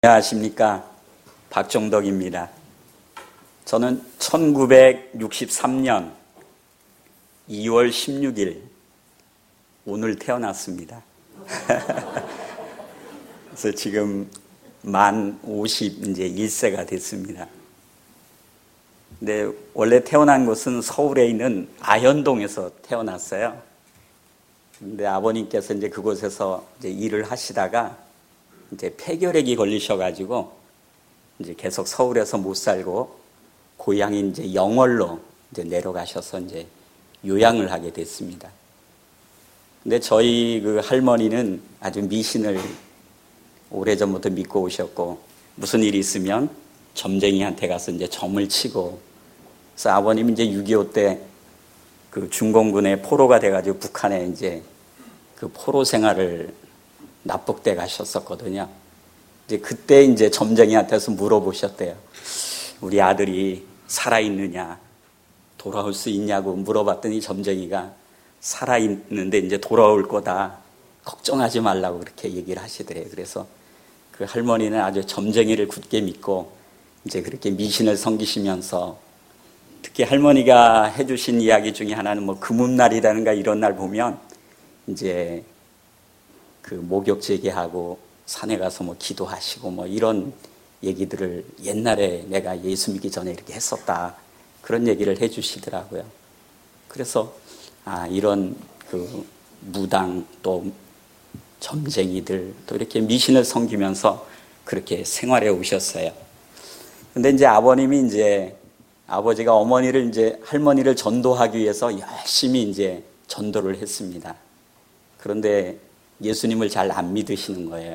안녕하십니까. 박종덕입니다. 저는 1963년 2월 16일 오늘 태어났습니다. 그래서 지금 만 51세가 됐습니다. 근데 원래 태어난 곳은 서울에 있는 아현동에서 태어났어요. 근데 아버님께서 이제 그곳에서 이제 일을 하시다가 이제 폐결핵이 걸리셔가지고 이제 계속 서울에서 못 살고 고향인 이제 영월로 이제 내려가셔서 이제 요양을 하게 됐습니다. 근데 저희 그 할머니는 아주 미신을 오래전부터 믿고 오셨고, 무슨 일이 있으면 점쟁이한테 가서 이제 점을 치고, 그래서 아버님이 이제 6.25 때 그 중공군의 포로가 돼가지고 북한에 이제 그 포로 생활을 납북대 가셨었거든요. 이제 그때 이제 점쟁이한테서 물어보셨대요. 우리 아들이 살아있느냐, 돌아올 수 있냐고 물어봤더니 점쟁이가 살아있는데 이제 돌아올 거다, 걱정하지 말라고 그렇게 얘기를 하시더래요. 그래서 그 할머니는 아주 점쟁이를 굳게 믿고 이제 그렇게 미신을 섬기시면서, 특히 할머니가 해주신 이야기 중에 하나는 뭐 금운날이라든가 이런 날 보면 이제 그 목욕 재개하고 산에 가서 뭐 기도하시고 뭐 이런 얘기들을 옛날에 내가 예수 믿기 전에 이렇게 했었다, 그런 얘기를 해주시더라고요. 그래서 이런 그 무당 또 점쟁이들 또 이렇게 미신을 섬기면서 그렇게 생활해 오셨어요. 근데 이제 아버님이 이제 아버지가 어머니를 이제 할머니를 전도하기 위해서 열심히 이제 전도를 했습니다. 그런데 예수님을 잘 안 믿으시는 거예요.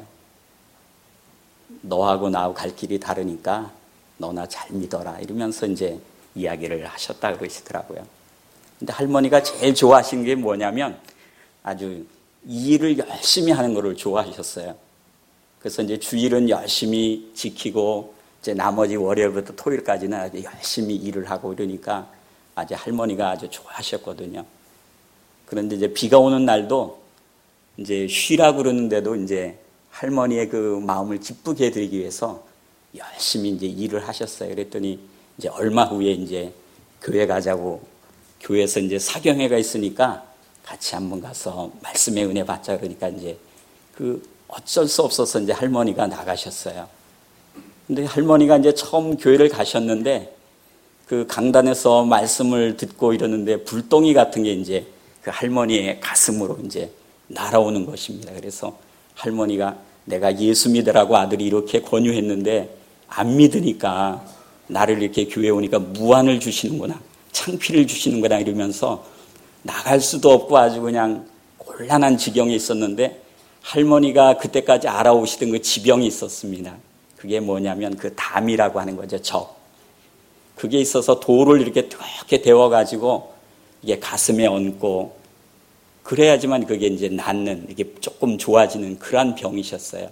너하고 나하고 갈 길이 다르니까 너나 잘 믿어라 이러면서 이제 이야기를 하셨다고 그러시더라고요. 근데 할머니가 제일 좋아하신 게 뭐냐면 아주 이 일을 열심히 하는 거를 좋아하셨어요. 그래서 이제 주일은 열심히 지키고 이제 나머지 월요일부터 토요일까지는 아주 열심히 일을 하고 이러니까 아주 할머니가 아주 좋아하셨거든요. 그런데 이제 비가 오는 날도 이제 쉬라고 그러는데도 이제 할머니의 그 마음을 기쁘게 해드리기 위해서 열심히 이제 일을 하셨어요. 그랬더니 이제 얼마 후에 이제 교회 가자고, 교회에서 이제 사경회가 있으니까 같이 한번 가서 말씀의 은혜 받자 그러니까 이제 그 어쩔 수 없어서 이제 할머니가 나가셨어요. 근데 할머니가 이제 처음 교회를 가셨는데 그 강단에서 말씀을 듣고 이러는데 불덩이 같은 게 이제 그 할머니의 가슴으로 이제 날아오는 것입니다. 그래서 할머니가 내가 예수 믿으라고 아들이 이렇게 권유했는데 안 믿으니까 나를 이렇게 교회에 오니까 무안을 주시는구나, 창피를 주시는구나 이러면서 나갈 수도 없고 아주 그냥 곤란한 지경에 있었는데, 할머니가 그때까지 알아오시던 그 지병이 있었습니다. 그게 뭐냐면 그 담이라고 하는 거죠. 적. 그게 있어서 돌을 이렇게 뜨겁게 데워가지고 이게 가슴에 얹고 그래야지만 그게 이제 낫는, 이게 조금 좋아지는 그러한 병이셨어요.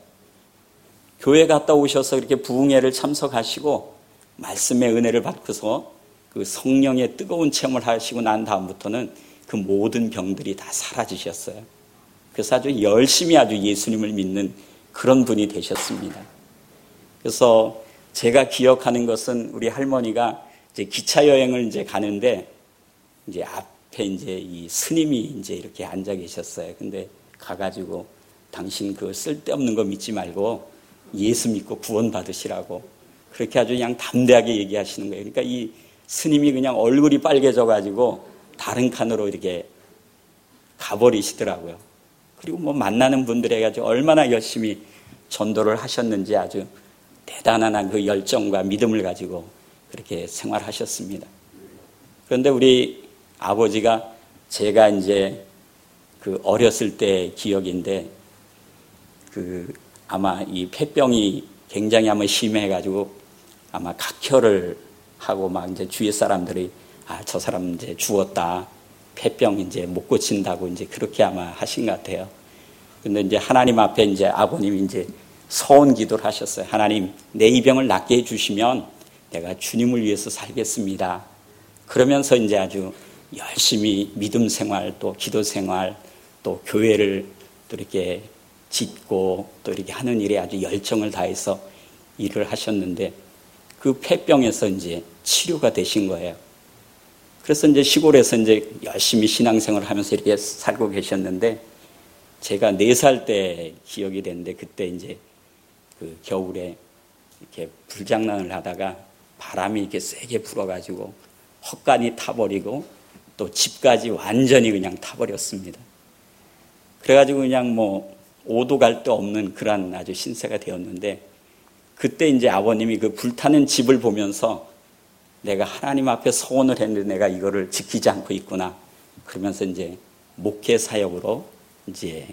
교회 갔다 오셔서 이렇게 부흥회를 참석하시고 말씀의 은혜를 받고서 그 성령의 뜨거운 체험을 하시고 난 다음부터는 그 모든 병들이 다 사라지셨어요. 그래서 아주 열심히 아주 예수님을 믿는 그런 분이 되셨습니다. 그래서 제가 기억하는 것은 우리 할머니가 이제 기차 여행을 이제 가는데 이제 앞에 이제 이 스님이 이제 이렇게 앉아 계셨어요. 근데 가가지고 당신 그 쓸데없는 거 믿지 말고 예수 믿고 구원 받으시라고 그렇게 아주 그냥 담대하게 얘기하시는 거예요. 그러니까 이 스님이 그냥 얼굴이 빨개져가지고 다른 칸으로 이렇게 가버리시더라고요. 그리고 뭐 만나는 분들에게 아주 얼마나 열심히 전도를 하셨는지 아주 대단한 그 열정과 믿음을 가지고 그렇게 생활하셨습니다. 그런데 우리 아버지가, 제가 이제 그 어렸을 때 기억인데 그 아마 이 폐병이 굉장히 아마 심해가지고 아마 각혈을 하고 막 이제 주위 사람들이 저 사람 이제 죽었다, 폐병 이제 못 고친다고 이제 그렇게 아마 하신 것 같아요. 근데 이제 하나님 앞에 이제 아버님이 이제 서원 기도를 하셨어요. 하나님, 내 이 병을 낫게 해주시면 내가 주님을 위해서 살겠습니다. 그러면서 이제 아주 열심히 믿음 생활, 또 기도 생활, 또 교회를 또 이렇게 짓고 또 이렇게 하는 일에 아주 열정을 다해서 일을 하셨는데 그 폐병에서 이제 치료가 되신 거예요. 그래서 이제 시골에서 이제 열심히 신앙생활을 하면서 이렇게 살고 계셨는데 제가 4살 때 기억이 되는데 그때 이제 그 겨울에 이렇게 불장난을 하다가 바람이 이렇게 세게 불어가지고 헛간이 타버리고 또 집까지 완전히 그냥 타버렸습니다. 그래가지고 그냥 뭐 오도 갈 데 없는 그런 아주 신세가 되었는데 그때 이제 아버님이 그 불타는 집을 보면서 내가 하나님 앞에 서원을 했는데 내가 이거를 지키지 않고 있구나. 그러면서 이제 목회 사역으로 이제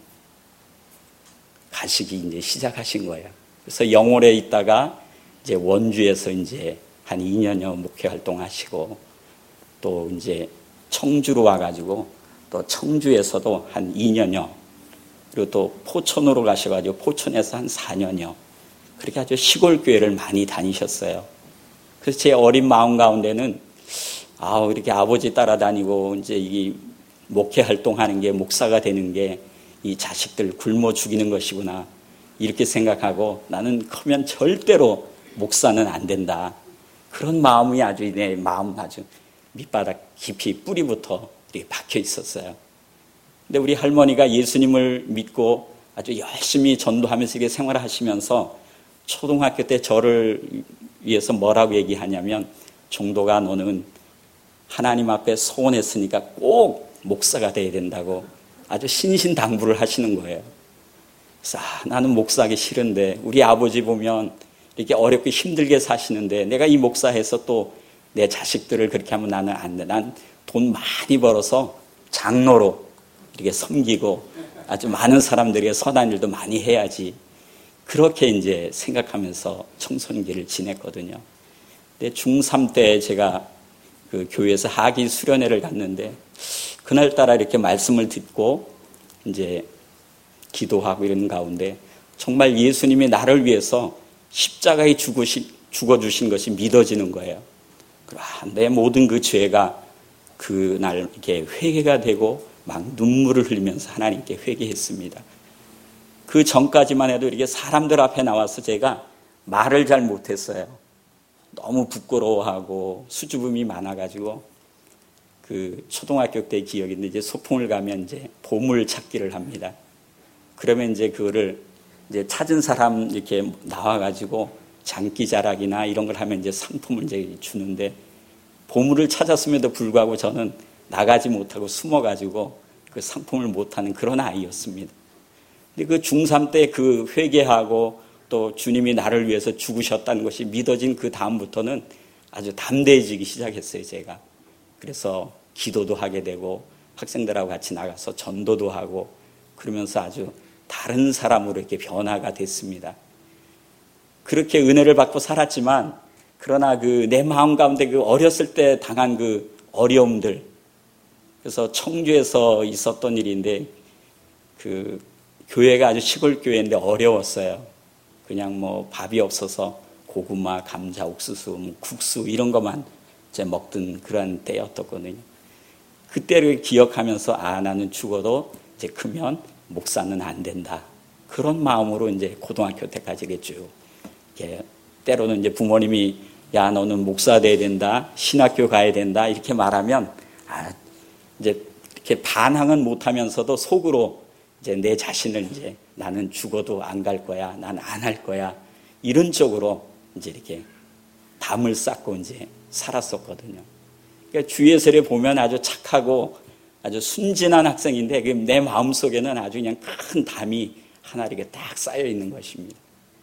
가시기 이제 시작하신 거예요. 그래서 영월에 있다가 이제 원주에서 이제 한 2년여 목회 활동하시고 또 이제 청주로 와가지고 또 청주에서도 한 2년여 그리고 또 포천으로 가셔가지고 포천에서 한 4년여 그렇게 아주 시골 교회를 많이 다니셨어요. 그래서 제 어린 마음 가운데는 이렇게 아버지 따라다니고 이제 이 목회 활동하는 게 목사가 되는 게 이 자식들 굶어 죽이는 것이구나 이렇게 생각하고 나는 크면 절대로 목사는 안 된다. 그런 마음이 아주 내 마음 아주 밑바닥 깊이 뿌리부터 이렇게 박혀 있었어요. 근데 우리 할머니가 예수님을 믿고 아주 열심히 전도하면서 이렇게 생활하시면서 초등학교 때 저를 위해서 뭐라고 얘기하냐면 종도가 너는 하나님 앞에 소원했으니까 꼭 목사가 돼야 된다고 아주 신신당부를 하시는 거예요. 그래서 나는 목사하기 싫은데 우리 아버지 보면 이렇게 어렵게 힘들게 사시는데 내가 이 목사해서 또 내 자식들을 그렇게 하면 나는 안 돼. 난 돈 많이 벌어서 장로로 이렇게 섬기고 아주 많은 사람들에게 선한 일도 많이 해야지. 그렇게 이제 생각하면서 청소년기를 지냈거든요. 근데 중3 때 제가 그 교회에서 하기 수련회를 갔는데 그날따라 이렇게 말씀을 듣고 이제 기도하고 이런 가운데 정말 예수님이 나를 위해서 십자가에 죽어주신 것이 믿어지는 거예요. 내 모든 그 죄가 그날 이렇게 회개가 되고 막 눈물을 흘리면서 하나님께 회개했습니다. 그 전까지만 해도 이렇게 사람들 앞에 나와서 제가 말을 잘 못했어요. 너무 부끄러워하고 수줍음이 많아가지고 그 초등학교 때 기억인데 이제 소풍을 가면 이제 보물 찾기를 합니다. 그러면 이제 그거를 이제 찾은 사람 이렇게 나와가지고 장기자랑이나 이런 걸 하면 이제 상품을 이제 주는데 보물을 찾았음에도 불구하고 저는 나가지 못하고 숨어가지고 그 상품을 못하는 그런 아이였습니다. 근데 그 중3 때 그 회개하고 또 주님이 나를 위해서 죽으셨다는 것이 믿어진 그 다음부터는 아주 담대해지기 시작했어요, 제가. 그래서 기도도 하게 되고 학생들하고 같이 나가서 전도도 하고 그러면서 아주 다른 사람으로 이렇게 변화가 됐습니다. 그렇게 은혜를 받고 살았지만 그러나 그 내 마음 가운데 그 어렸을 때 당한 그 어려움들 그래서 청주에서 있었던 일인데 그 교회가 아주 시골 교회인데 어려웠어요. 그냥 뭐 밥이 없어서 고구마, 감자, 옥수수, 뭐 국수 이런 것만 이제 먹던 그런 때였거든요. 그때를 기억하면서 나는 죽어도 이제 크면 목사는 안 된다. 그런 마음으로 이제 고등학교 때까지 쭉 이렇게 때로는 이제 부모님이 야 너는 목사 돼야 된다, 신학교 가야 된다 이렇게 말하면 이제 이렇게 반항은 못하면서도 속으로 이제 내 자신을 이제 나는 죽어도 안 갈 거야, 난 안 할 거야 이런 쪽으로 이제 이렇게 담을 쌓고 이제 살았었거든요. 그러니까 주의 세례 보면 아주 착하고 아주 순진한 학생인데 내 마음 속에는 아주 그냥 큰 담이 하나 이렇게 딱 쌓여 있는 것입니다.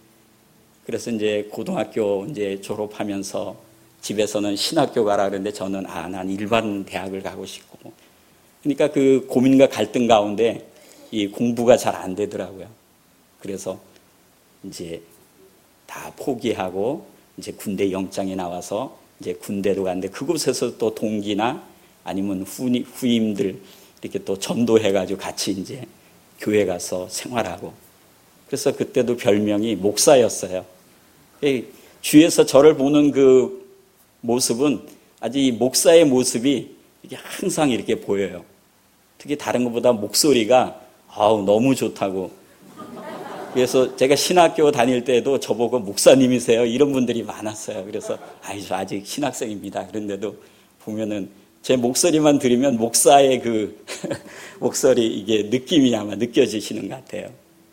그래서 이제 고등학교 이제 졸업하면서 집에서는 신학교 가라 그러는데 저는 난 일반 대학을 가고 싶고 그러니까 그 고민과 갈등 가운데 이 공부가 잘 안 되더라고요. 그래서 이제 다 포기하고 이제 군대 영장이 나와서 이제 군대로 갔는데 그곳에서 또 동기나 아니면 후임들 이렇게 또 전도해가지고 같이 이제 교회 가서 생활하고 그래서 그때도 별명이 목사였어요. 주위에서 저를 보는 그 모습은 아주 이 목사의 모습이 이게 항상 이렇게 보여요. 특히 다른 것보다 목소리가 너무 좋다고 그래서 제가 신학교 다닐 때도 저보고 목사님이세요? 이런 분들이 많았어요. 그래서 저 아직 신학생입니다. 그런데도 보면은 제 목소리만 들으면 목사의 그 목소리 이게 느낌이 아마 느껴지시는 것 같아요.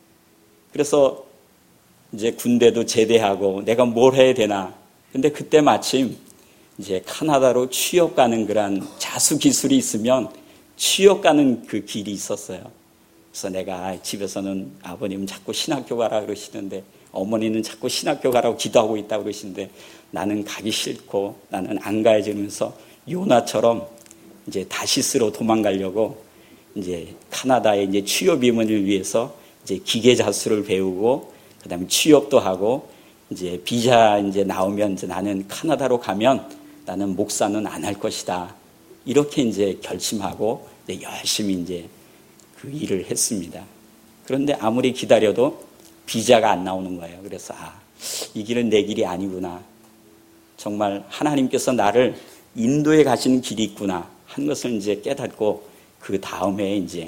그래서 이제 군대도 제대하고 내가 뭘 해야 되나. 근데 그때 마침 이제 카나다로 취업 가는 그런 자수 기술이 있으면 취업 가는 그 길이 있었어요. 그래서 내가 집에서는 아버님은 자꾸 신학교 가라 그러시는데 어머니는 자꾸 신학교 가라고 기도하고 있다고 그러시는데 나는 가기 싫고 나는 안 가야지 이러면서 요나처럼 이제 다시스로 도망가려고 이제 카나다에 이제 취업 임원을 위해서 이제 기계 자수를 배우고 그다음에 취업도 하고 이제 비자 이제 나오면 이제 나는 카나다로 가면 나는 목사는 안 할 것이다. 이렇게 이제 결심하고 이제 열심히 이제 그 일을 했습니다. 그런데 아무리 기다려도 비자가 안 나오는 거예요. 그래서 이 길은 내 길이 아니구나. 정말 하나님께서 나를 인도에 가시는 길이 있구나 한 것을 이제 깨닫고 그 다음에 이제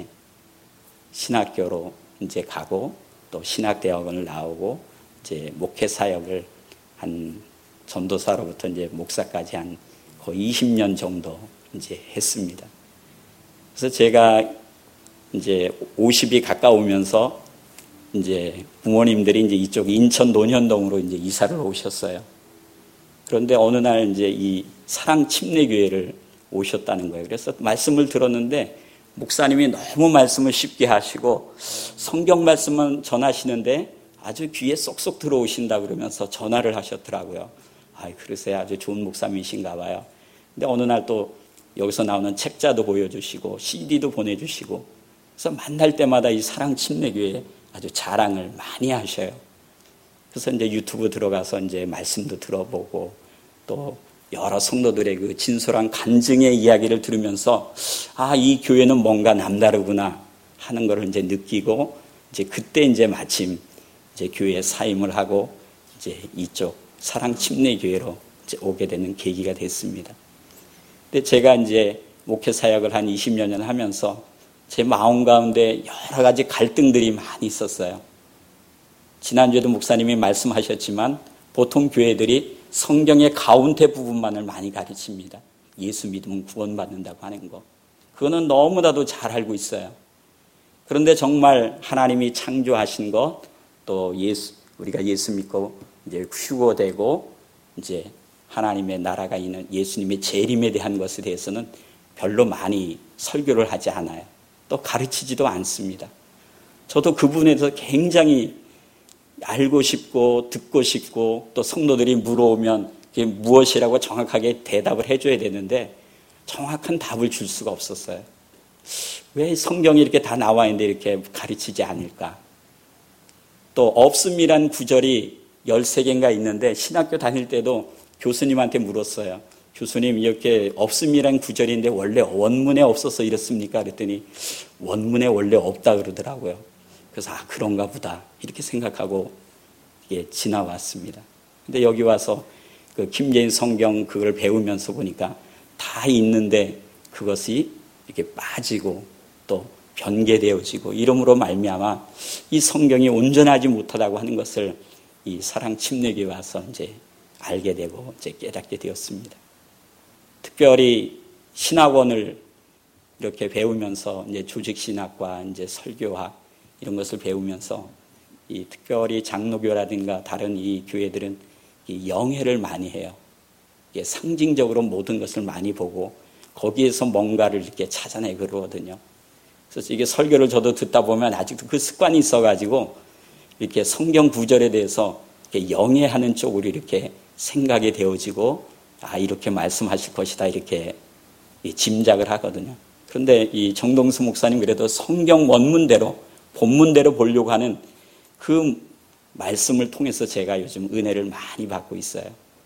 신학교로 이제 가고 또 신학대학원을 나오고 이제 목회 사역을 한 전도사로부터 이제 목사까지 한 거의 20년 정도 이제 했습니다. 그래서 제가 이제 50이 가까우면서 이제 부모님들이 이제 이쪽 인천 논현동으로 이제 이사를 오셨어요. 그런데 어느 날 이제 이 사랑 침례교회를 오셨다는 거예요. 그래서 말씀을 들었는데 목사님이 너무 말씀을 쉽게 하시고 성경 말씀만 전하시는데 아주 귀에 쏙쏙 들어오신다 그러면서 전화를 하셨더라고요. 그러세요. 아주 좋은 목사님이신가 봐요. 근데 어느 날 또 여기서 나오는 책자도 보여주시고 CD도 보내주시고 그래서 만날 때마다 이 사랑 침례교회 아주 자랑을 많이 하셔요. 그래서 이제 유튜브 들어가서 이제 말씀도 들어보고 또 여러 성도들의 그 진솔한 간증의 이야기를 들으면서 이 교회는 뭔가 남다르구나 하는 것을 이제 느끼고 이제 그때 이제 마침 이제 교회에 사임을 하고 이제 이쪽 사랑 침례교회로 이제 오게 되는 계기가 됐습니다. 근데 제가 이제 목회 사역을 한 20여 년 하면서 제 마음 가운데 여러 가지 갈등들이 많이 있었어요. 지난주에도 목사님이 말씀하셨지만 보통 교회들이 성경의 가운데 부분만을 많이 가르칩니다. 예수 믿으면 구원받는다고 하는 거. 그거는 너무나도 잘 알고 있어요. 그런데 정말 하나님이 창조하신 것, 또 우리가 예수 믿고 이제 휴거되고 이제 하나님의 나라가 있는 예수님의 재림에 대한 것에 대해서는 별로 많이 설교를 하지 않아요. 또 가르치지도 않습니다. 저도 그 부분에서 굉장히 알고 싶고 듣고 싶고 또 성도들이 물어오면 그게 무엇이라고 정확하게 대답을 해줘야 되는데 정확한 답을 줄 수가 없었어요. 왜 성경이 이렇게 다 나와 있는데 이렇게 가르치지 않을까? 또 없음이란 구절이 13개인가 있는데 신학교 다닐 때도 교수님한테 물었어요. 교수님 이렇게 없음이란 구절인데 원래 원문에 없어서 이렇습니까? 그랬더니 원문에 원래 없다 그러더라고요. 그래서 그런가 보다 이렇게 생각하고 지나왔습니다. 근데 여기 와서 그 김재인 성경 그걸 배우면서 보니까 다 있는데 그것이 이렇게 빠지고 또 변개되어지고 이름으로 말미암아 이 성경이 온전하지 못하다고 하는 것을 이 사랑 침례교에 와서 이제 알게 되고 이제 깨닫게 되었습니다. 특별히 신학원을 이렇게 배우면서 이제 조직신학과 이제 설교학 이런 것을 배우면서 이 특별히 장로교라든가 다른 이 교회들은 이 영회를 많이 해요. 이게 상징적으로 모든 것을 많이 보고 거기에서 뭔가를 이렇게 찾아내 그러거든요. 그래서 이게 설교를 저도 듣다 보면 아직도 그 습관이 있어가지고 이렇게 성경 구절에 대해서 이렇게 영회하는 쪽으로 이렇게 생각이 되어지고 이렇게 말씀하실 것이다 이렇게 짐작을 하거든요. 그런데 이 정동수 목사님 그래도 성경 원문대로 본문대로 보려고 하는 그 말씀을 통해서 제가 요즘 은혜를 많이 받고 있어요.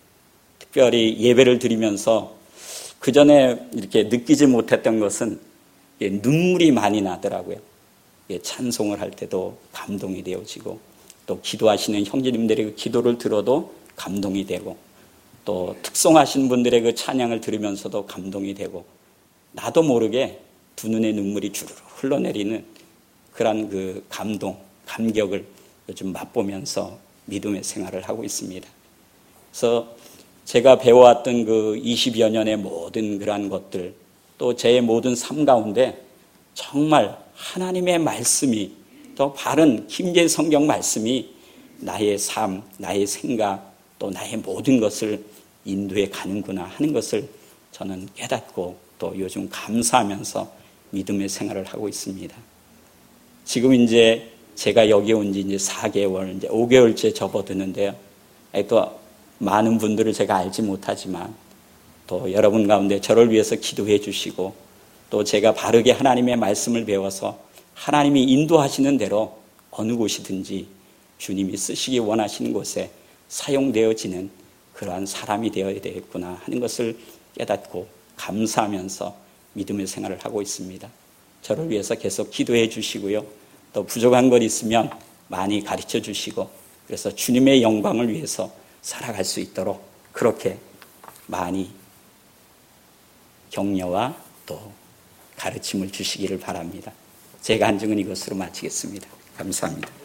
특별히 예배를 드리면서 그 전에 이렇게 느끼지 못했던 것은 눈물이 많이 나더라고요. 찬송을 할 때도 감동이 되어지고 또 기도하시는 형제님들의 그 기도를 들어도 감동이 되고 또 특송하신 분들의 그 찬양을 들으면서도 감동이 되고 나도 모르게 두 눈에 눈물이 주르르 흘러내리는 그런 그 감동, 감격을 요즘 맛보면서 믿음의 생활을 하고 있습니다. 그래서 제가 배워왔던 그 20여 년의 모든 그러한 것들, 또 제 모든 삶 가운데 정말 하나님의 말씀이, 또 바른 김제 성경 말씀이 나의 삶, 나의 생각, 또 나의 모든 것을 인도해 가는구나 하는 것을 저는 깨닫고 또 요즘 감사하면서 믿음의 생활을 하고 있습니다. 지금 이제 제가 여기 온 지 이제 4개월, 이제 5개월째 접어드는데요. 또 많은 분들을 제가 알지 못하지만 또 여러분 가운데 저를 위해서 기도해 주시고 또 제가 바르게 하나님의 말씀을 배워서 하나님이 인도하시는 대로 어느 곳이든지 주님이 쓰시기 원하시는 곳에 사용되어지는 그러한 사람이 되어야 되겠구나 하는 것을 깨닫고 감사하면서 믿음의 생활을 하고 있습니다. 저를 위해서 계속 기도해 주시고요. 또 부족한 것 있으면 많이 가르쳐 주시고 그래서 주님의 영광을 위해서 살아갈 수 있도록 그렇게 많이 격려와 또 가르침을 주시기를 바랍니다. 제 간증은 이것으로 마치겠습니다. 감사합니다.